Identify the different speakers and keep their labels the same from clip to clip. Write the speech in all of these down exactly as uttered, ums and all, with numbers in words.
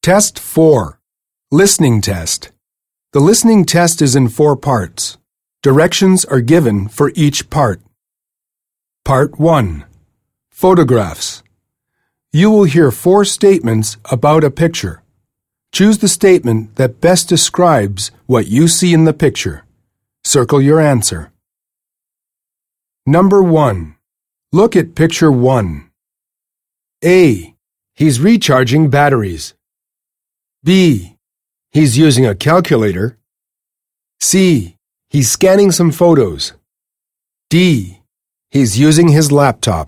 Speaker 1: Test four. Listening test. The listening test is in four parts. Directions are given for each part. Part one. Photographs. You will hear four statements about a picture. Choose the statement that best describes what you see in the picture. Circle your answer. Number one. Look at picture one. A. He's recharging batteries. B. He's using a calculator. C. He's scanning some photos. D. He's using his laptop.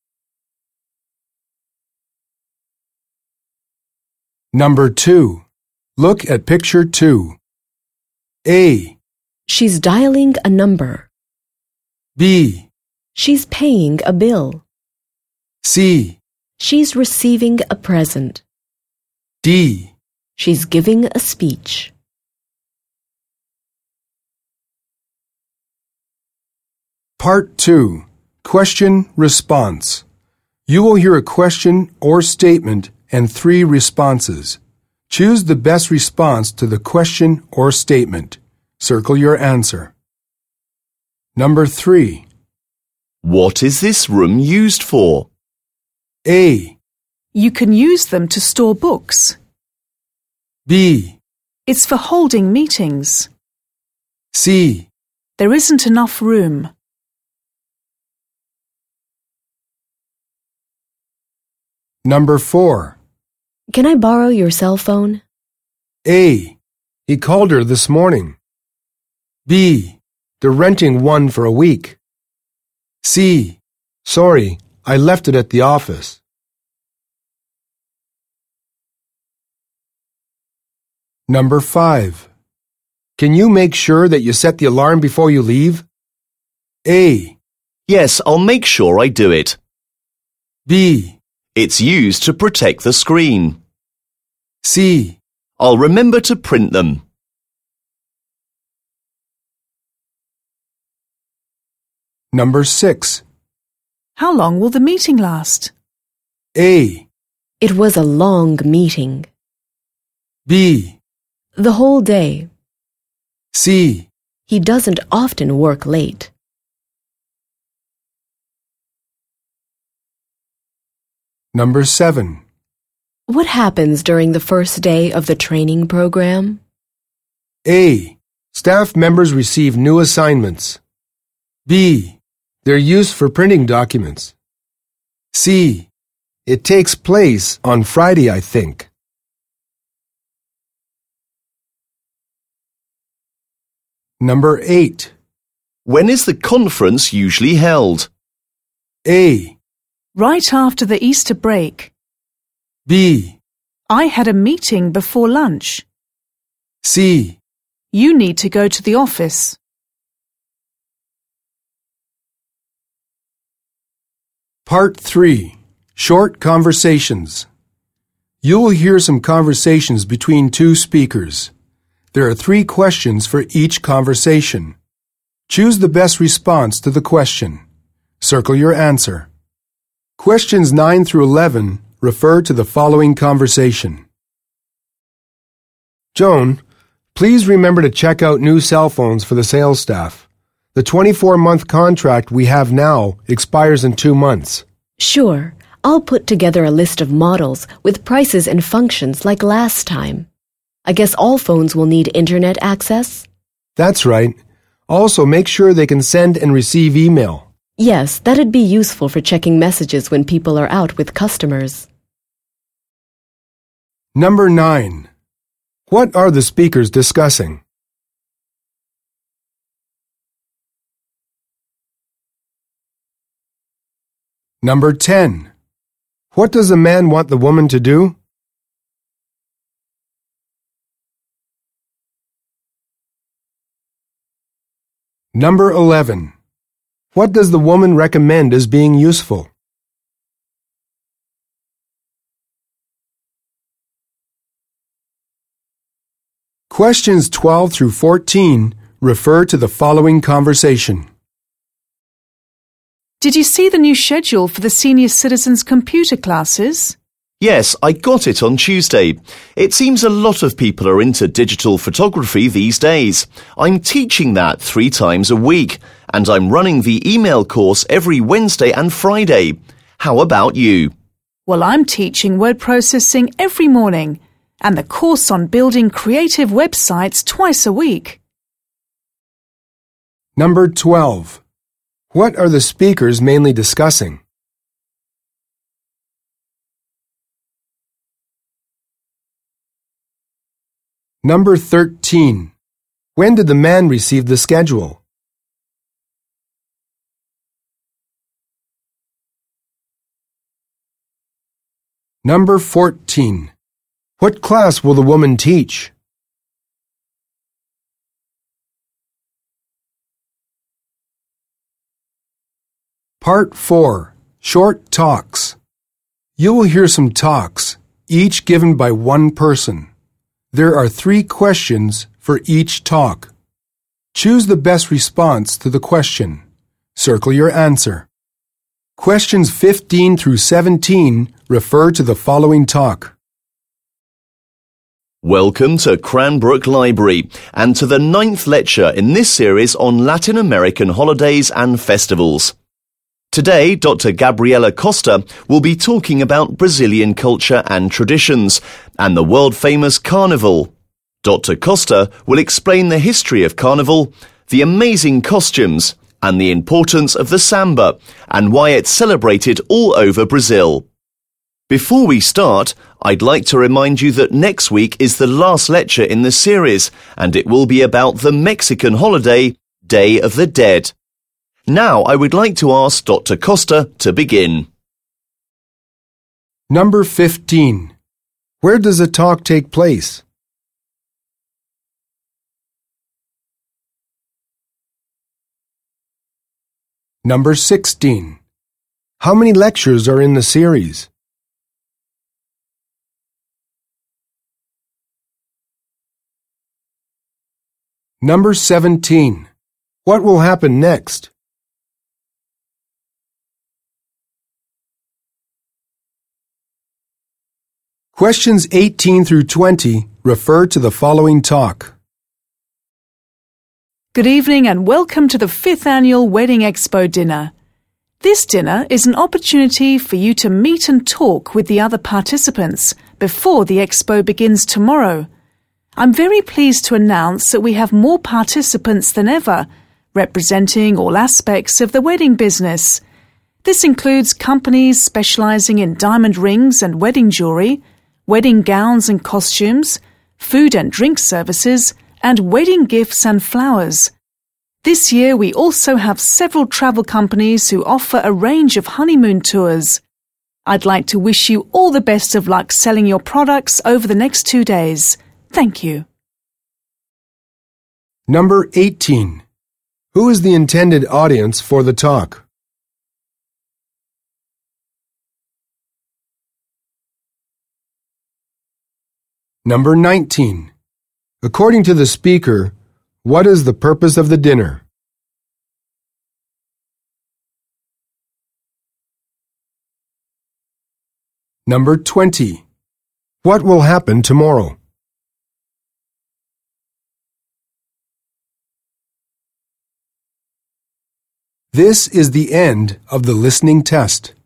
Speaker 1: Number two. Look at picture two. A.
Speaker 2: She's dialing a number.
Speaker 1: B.
Speaker 2: She's paying a bill.
Speaker 1: C.
Speaker 2: She's receiving a present.
Speaker 1: D.
Speaker 2: She's giving a speech.
Speaker 1: Part two. Question response. You will hear a question or statement and three responses. Choose the best response to the question or statement. Circle your answer. Number three.
Speaker 3: What is this room used for?
Speaker 1: A.
Speaker 4: You can use them to store books.
Speaker 1: B.
Speaker 4: It's for holding meetings.
Speaker 1: C.
Speaker 4: There isn't enough room.
Speaker 1: Number four.
Speaker 2: Can I borrow your cell phone?
Speaker 1: A. He called her this morning. B. They're renting one for a week. C. Sorry, I left it at the office. Number five. Can you make sure that you set the alarm before you leave? A.
Speaker 3: Yes, I'll make sure I do it.
Speaker 1: B.
Speaker 3: It's used to protect the screen.
Speaker 1: C.
Speaker 3: I'll remember to print them.
Speaker 1: Number six.
Speaker 4: How long will the meeting last?
Speaker 1: A.
Speaker 2: It was a long meeting.
Speaker 1: B.
Speaker 2: The whole day.
Speaker 1: C.
Speaker 2: He doesn't often work late.
Speaker 1: Number seven.
Speaker 2: What happens during the first day of the training program?
Speaker 1: A. Staff members receive new assignments. B. They're used for printing documents. C. It takes place on Friday, I think. Number eight.
Speaker 3: When is the conference usually held?
Speaker 1: A.
Speaker 4: Right after the Easter break.
Speaker 1: B.
Speaker 4: I had a meeting before lunch.
Speaker 1: C.
Speaker 4: You need to go to the office.
Speaker 1: Part three. Short conversations. You will hear some conversations between two speakers. There are three questions for each conversation. Choose the best response to the question. Circle your answer. Questions nine through eleven refer to the following conversation. Joan, please remember to check out new cell phones for the sales staff. The twenty-four month contract we have now expires in two months.
Speaker 2: Sure, I'll put together a list of models with prices and functions like last time. I guess all phones will need internet access?
Speaker 1: That's right. Also, make sure they can send and receive email.
Speaker 2: Yes, that'd be useful for checking messages when people are out with customers.
Speaker 1: Number nine. What are the speakers discussing? Number ten. What does the man want the woman to do? Number eleven. What does the woman recommend as being useful? Questions twelve through fourteen refer to the following conversation.
Speaker 4: Did you see the new schedule for the senior citizens computer classes?
Speaker 3: Yes, I got it on Tuesday. It seems a lot of people are into digital photography these days. I'm teaching that three times a week, and I'm running the email course every Wednesday and Friday. How about you?
Speaker 4: Well, I'm teaching word processing every morning and the course on building creative websites twice a week.
Speaker 1: Number twelve. What are the speakers mainly discussing? Number thirteen. When did the man receive the schedule? Number fourteen. What class will the woman teach? Part four. Short talks. You will hear some talks, each given by one person. There are three questions for each talk. Choose the best response to the question. Circle your answer. Questions fifteen through seventeen refer to the following talk.
Speaker 3: Welcome to Cranbrook Library and to the ninth lecture in this series on Latin American holidays and festivals. Today, Doctor Gabriela Costa will be talking about Brazilian culture and traditions and the world-famous Carnival. Doctor Costa will explain the history of Carnival, the amazing costumes, and the importance of the samba and why it's celebrated all over Brazil. Before we start, I'd like to remind you that next week is the last lecture in the series, and it will be about the Mexican holiday, Day of the Dead. Now I would like to ask Doctor Costa to begin.
Speaker 1: Number fifteen. Where does the talk take place? Number sixteen. How many lectures are in the series? Number seventeen. What will happen next? Questions eighteen through twenty refer to the following talk.
Speaker 4: Good evening and welcome to the fifth Annual Wedding Expo dinner. This dinner is an opportunity for you to meet and talk with the other participants before the expo begins tomorrow. I'm very pleased to announce that we have more participants than ever, representing all aspects of the wedding business. This includes companies specializing in diamond rings and wedding jewelry, wedding gowns and costumes, food and drink services, and wedding gifts and flowers. This year we also have several travel companies who offer a range of honeymoon tours. I'd like to wish you all the best of luck selling your products over the next two days. Thank you.
Speaker 1: Number eighteen. Who is the intended audience for the talk? Number nineteen. According to the speaker, what is the purpose of the dinner? Number twenty. What will happen tomorrow? This is the end of the listening test.